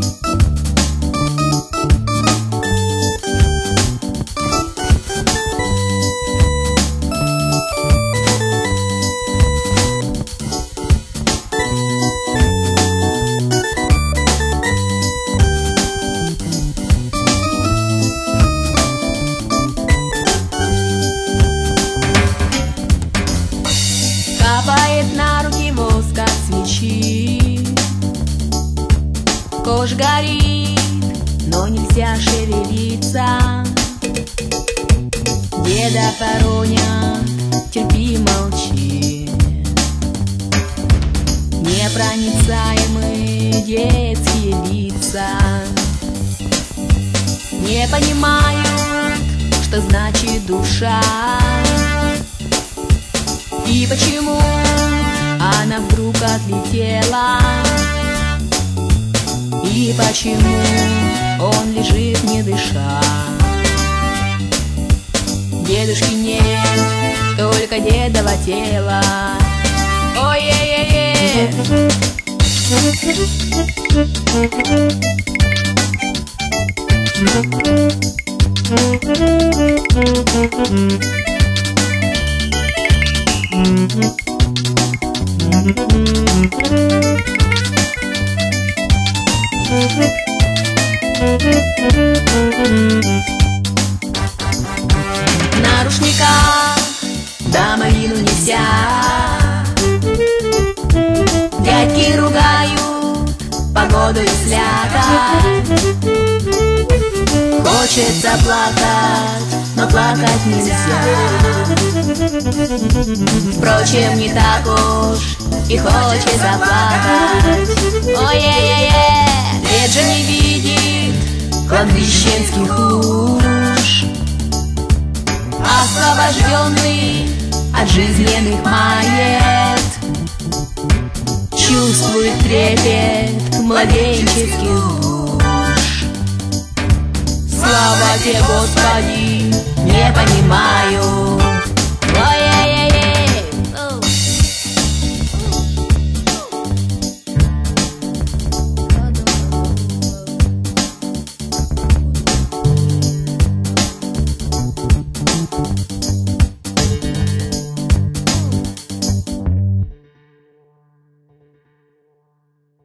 Капает на руки воск от свечи. Кожа горит, но нельзя шевелиться. Деда хоронят, терпи, молчи. Непроницаемые детские лица не понимают, что значит душа. И почему она вдруг отлетела? И почему он лежит, не дыша? Дедушки нет, только дедово тело. Ой-е-е-е! На рушниках домовину нельзя. Дядьки ругают погоду и слякоть. Хочется плакать, но плакать нельзя. Впрочем, не так уж и хочется плакать. Ой-е-е-е, дед же не видит кладбищенских уж. Освобожденный от жизненных мает, чувствует трепет младенческих душ. Слава тебе, Господи, не понимает.